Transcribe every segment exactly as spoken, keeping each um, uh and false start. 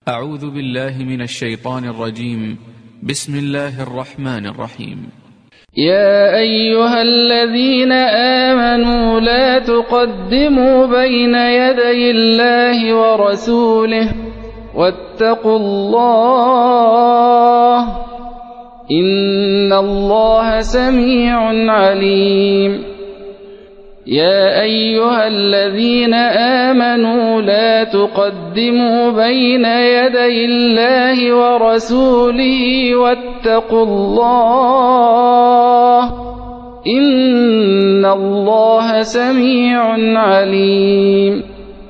أعوذ بالله من الشيطان الرجيم. بسم الله الرحمن الرحيم. يا أيها الذين آمنوا لا تقدموا بين يدي الله ورسوله واتقوا الله إن الله سميع عليم. يا أيها الذين آمنوا لا تقدموا بين يدي الله ورسوله واتقوا الله إن الله سميع عليم.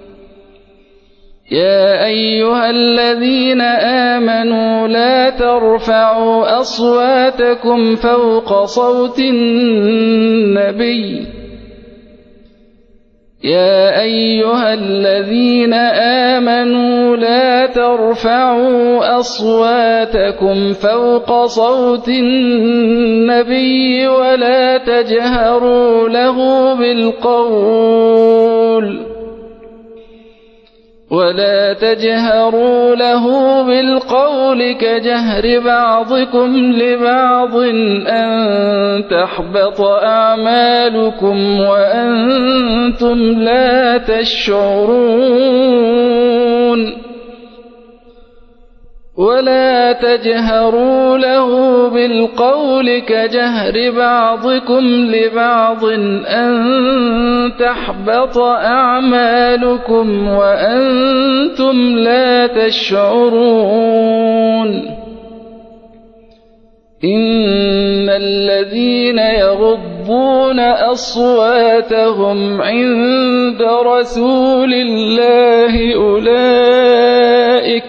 يا أيها الذين آمنوا لا ترفعوا أصواتكم فوق صوت النبي يا أيها الذين آمنوا لا ترفعوا أصواتكم فوق صوت النبي ولا تجهروا له بالقول ولا تجهروا له بالقول كجهر بعضكم لبعض أن تحبط أعمالكم وأنتم لا تشعرون ولا تجهروا له بالقول كجهر بعضكم لبعض أن تحبط أعمالكم وأنتم لا تشعرون. إن الذين يغضون أصواتهم عند رسول الله أولئك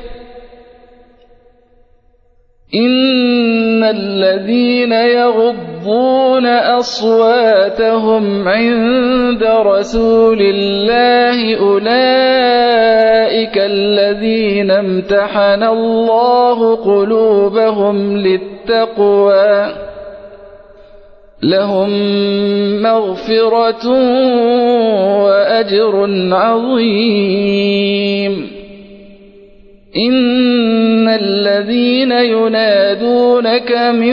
إن الذين يغضون أصواتهم عند رسول الله أولئك الذين امتحن الله قلوبهم للتقوى لهم مغفرة وأجر عظيم. إن الذين ينادونك من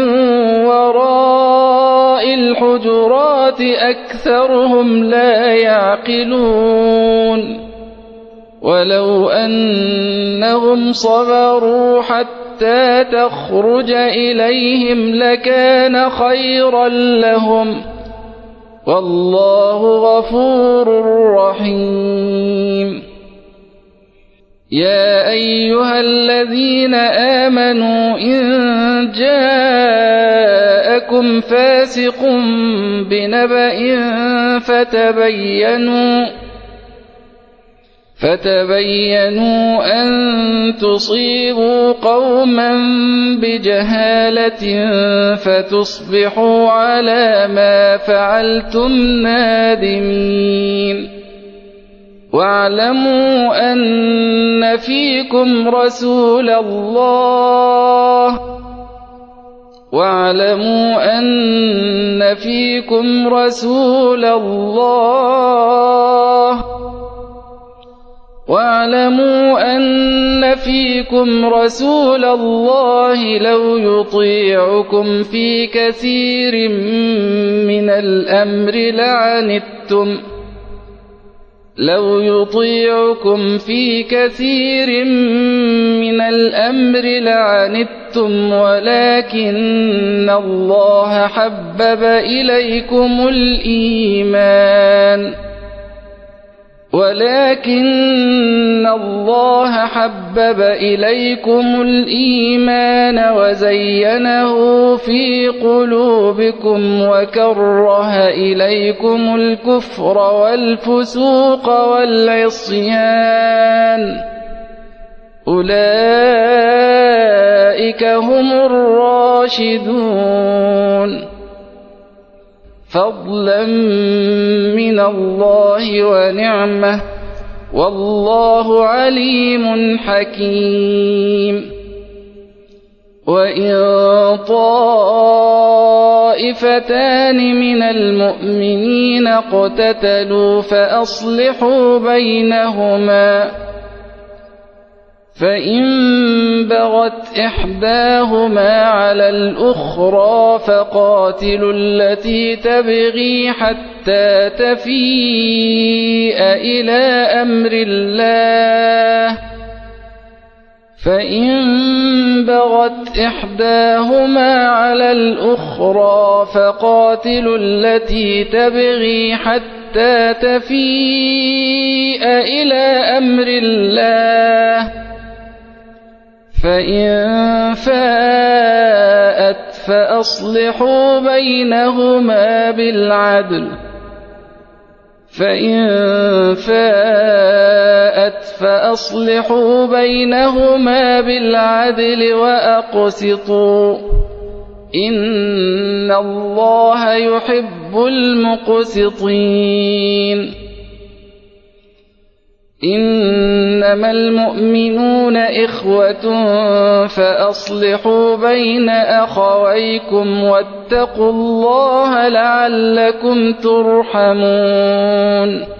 وراء الحجرات أكثرهم لا يعقلون ولو أنهم صبروا حتى تخرج إليهم لكان خيرا لهم والله غفور رحيم. يا أيها الذين آمنوا إن جاءكم فاسق بنبأ فتبينوا فتبينوا أن تصيبوا قوما بجهالة فتصبحوا على ما فعلتم نادمين. واعلموا أن فيكم رسول الله واعلموا أن فيكم رسول الله واعلموا أن فيكم رسول الله لو يطيعكم في كثير من الأمر لعنتم لو يطيعكم في كثير من الأمر لعنتم ولكن الله حبب إليكم الإيمان ولكن الله حبب إليكم الإيمان وزينه في قلوبكم وكره إليكم الكفر والفسوق والعصيان أولئك هم الراشدون فضلا من الله ونعمة والله عليم حكيم. وإن طائفتان من المؤمنين اقتتلوا فأصلحوا بينهما فإن بغت إحداهما على الأخرى فقاتلوا التي تبغي حتى تفيء إلى أمر الله فإن بغت إحداهما على الأخرى فقاتلوا التي تبغي حتى تفيء إلى أمر الله فإن فاءت فأصلحوا بينهما بالعدل فإن فاءت فأصلحوا بينهما بالعدل وأقسطوا إن الله يحب المقسطين إنما المؤمنون إخوة فأصلحوا بين أخويكم واتقوا الله لعلكم ترحمون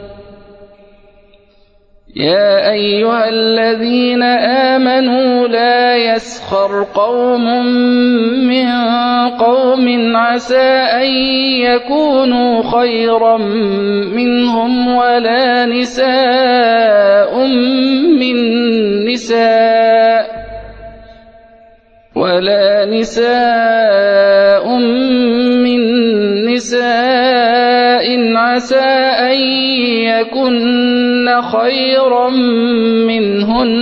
يا أيها الذين آمنوا لا يسخر قوم من قوم عسى أن يكونوا خيرا منهم ولا نساء من نساء ولا نساء من نساء عسى أن يكن خيرا منهن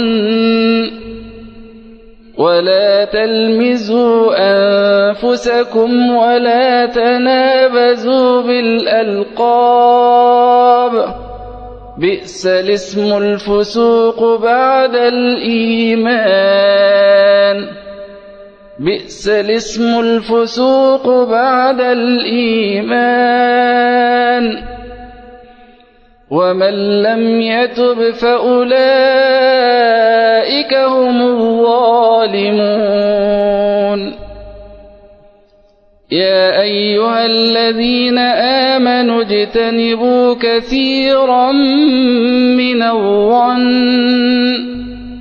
ولا تلمزوا أنفسكم ولا تنابزوا بالألقاب بئس الاسم الفسوق بعد الإيمان بئس الاسم الفسوق بعد الإيمان ومن لم يتب فأولئك هم الظالمون يا أيها الذين آمنوا اجتنبوا كثيرا من الظن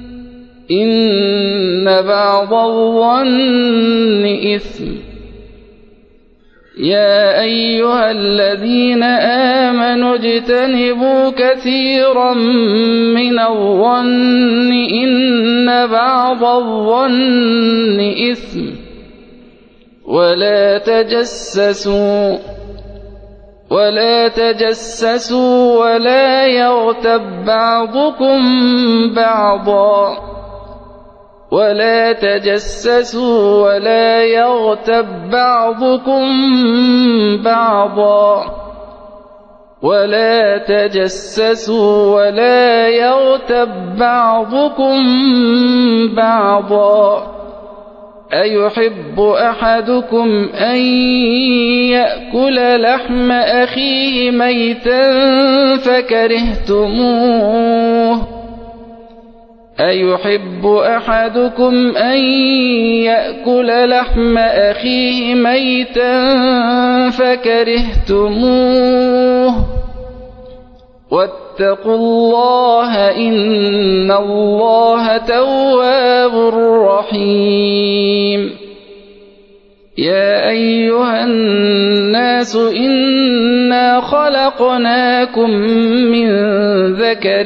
إن بعض الظن إثم يا أيها الذين آمنوا اجتنبوا كثيرا من الظن إن بعض الظن إثم ولا تجسسوا ولا تجسسوا ولا يغتب بعضكم بعضا ولا تجسسوا ولا يغتب بعضكم بعضا ولا تجسسوا ولا يغتب بعضكم بعضا أيحب أحدكم أن يأكل لحم أخيه ميتا فكرهتموه أيحب أحدكم أن يأكل لحم أخيه ميتا فكرهتموه واتقوا الله إن الله تواب رحيم يا أيها الناس إنا خلقناكم من ذكر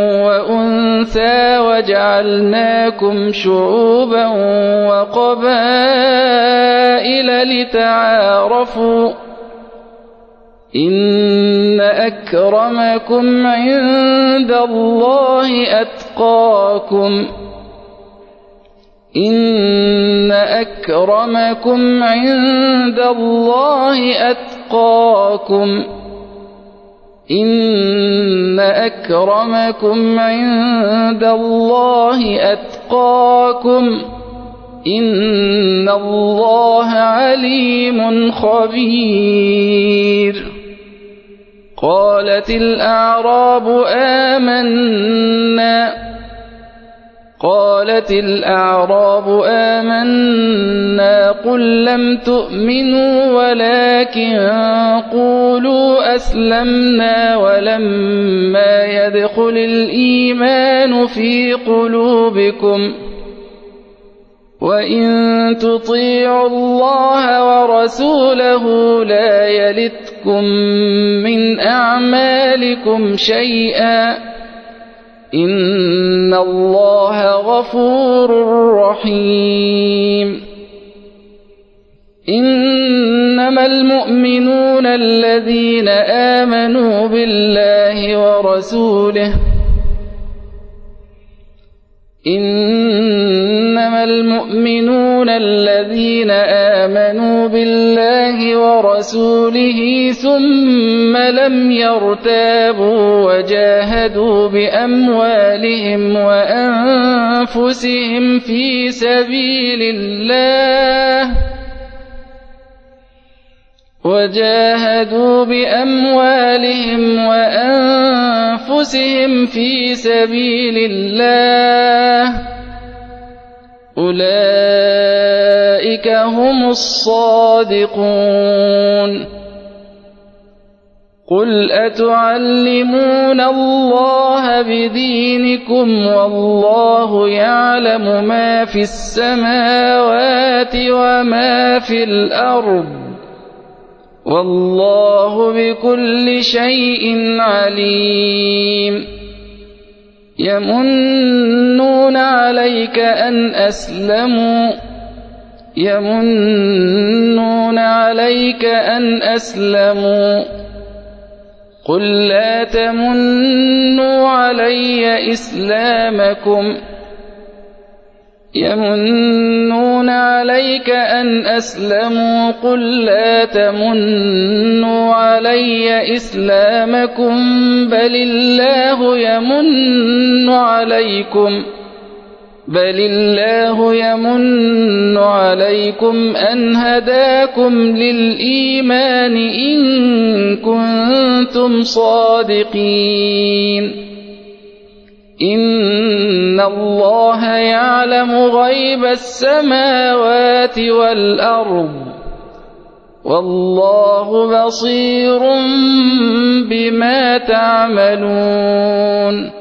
وأنثى وجعلناكم شعوبا وقبائل لتعارفوا إن أكرمكم عند الله أتقاكم إن أكرمكم عند الله أتقاكم إن أكرمكم عند الله أتقاكم إن الله عليم خبير قالت الأعراب آمنا قالت الأعراب آمنا قل لم تؤمنوا ولكن قولوا أسلمنا ولما يدخل الإيمان في قلوبكم وإن تطيعوا الله ورسوله لا يلتكم من أعمالكم شيئا إن الله غفور رحيم إنما المؤمنون الذين آمنوا بالله ورسوله إنما المؤمنون الذين آمنوا بالله ورسوله ثم لم يرتابوا وجاهدوا بأموالهم وأنفسهم في سبيل الله وجاهدوا بأموالهم وأنفسهم في سبيل الله أولئك هم الصادقون قل أتعلمون الله بدينكم والله يعلم ما في السماوات وما في الأرض والله بكل شيء عليم يمنون عليك أن أسلموا يمنون عليك أن أسلموا قل لا تمنوا علي إسلامكم يمنون عليك أن أسلموا قل لا تمنوا علي إسلامكم بل الله يمن عليكم بل الله يمن عليكم أن هداكم للإيمان إن كنتم صادقين إن الله يعلم غيب السماوات والأرض والله بصير بما تعملون